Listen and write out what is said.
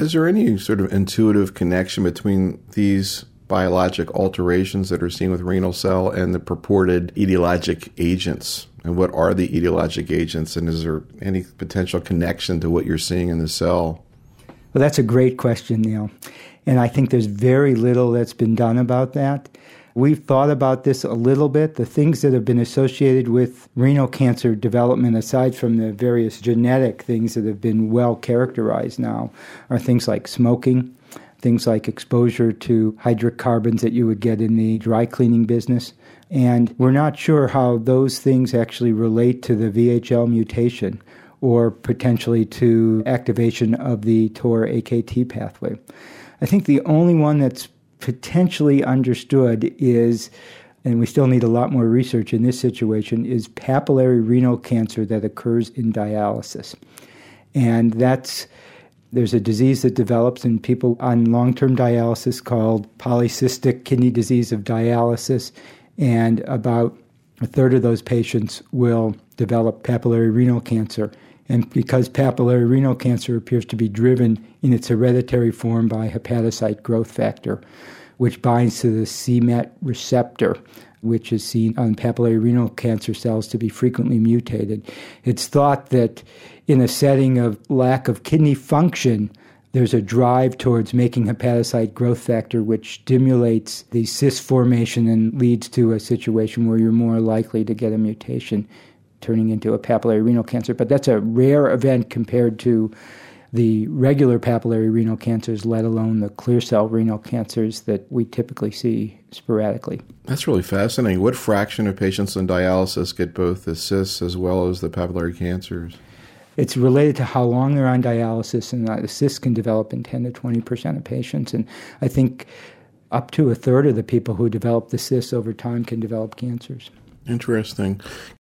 Is there any sort of intuitive connection between these biologic alterations that are seen with renal cell and the purported etiologic agents? And what are the etiologic agents? And is there any potential connection to what you're seeing in the cell? Well, that's a great question, Neil. And I think there's very little that's been done about that. We've thought about this a little bit. The things that have been associated with renal cancer development, aside from the various genetic things that have been well characterized now, are things like smoking, things like exposure to hydrocarbons that you would get in the dry cleaning business. And we're not sure how those things actually relate to the VHL mutation or potentially to activation of the TOR-AKT pathway. I think the only one that's potentially understood is, and we still need a lot more research in this situation, is papillary renal cancer that occurs in dialysis. And there's a disease that develops in people on long-term dialysis called polycystic kidney disease of dialysis, and about a third of those patients will develop papillary renal cancer. And because papillary renal cancer appears to be driven in its hereditary form by hepatocyte growth factor, which binds to the c-Met receptor, which is seen on papillary renal cancer cells to be frequently mutated, it's thought that in a setting of lack of kidney function, there's a drive towards making hepatocyte growth factor, which stimulates the cyst formation and leads to a situation where you're more likely to get a mutation turning into a papillary renal cancer. But that's a rare event compared to the regular papillary renal cancers, let alone the clear cell renal cancers that we typically see sporadically. That's really fascinating. What fraction of patients on dialysis get both the cysts as well as the papillary cancers? It's related to how long they're on dialysis, and the cysts can develop in 10 to 20% of patients. And I think up to a third of the people who develop the cysts over time can develop cancers. Interesting.